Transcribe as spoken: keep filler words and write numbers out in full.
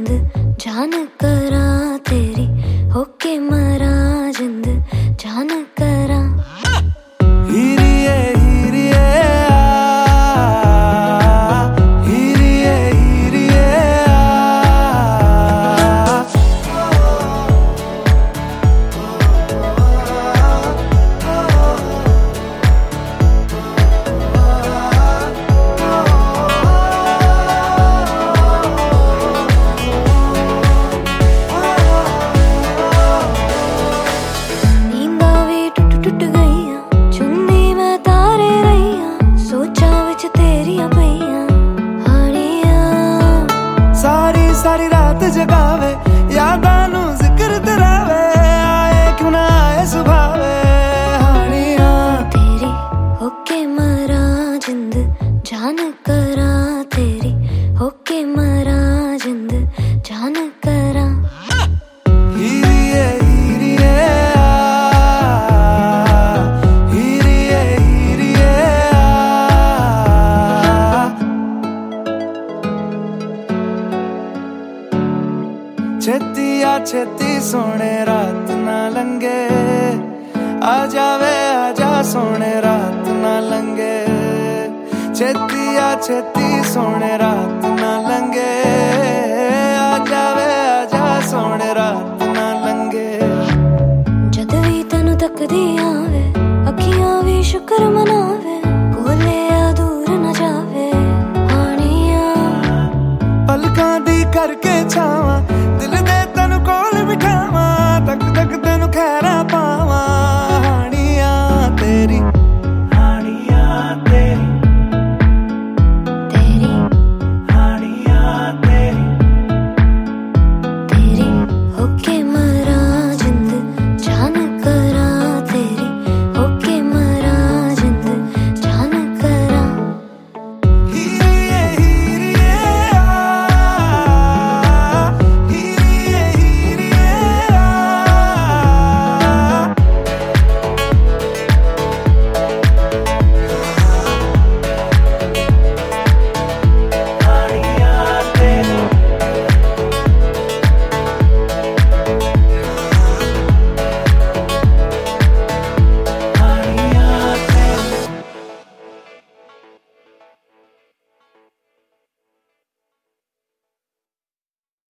जिंद जान करा तेरी होके मरा जिंद जान करा हीरिए हीरिए हीरिए हीरिए सारी रात जगावे यादां नू जिक्र तेरावे आए क्यों ना आए सुभावे हानिया तेरी होके मरा जिंद जान करा तेरी होके मरा जिंद जान करा हीरिए हीरिए हीरिए हीरिए छेती आ छेती सोने रात ना लंगे आ जावे आजा सोने रात ना लंगे छेती आ छेती सोने रात ना लंगे आ जावे आजा सोने रात ना लंगे जद भी तैनू तकदी आवे अखियां भी शुक्र मनावे कोले आ दूर न जावे हानिया पलकां दी करके छावां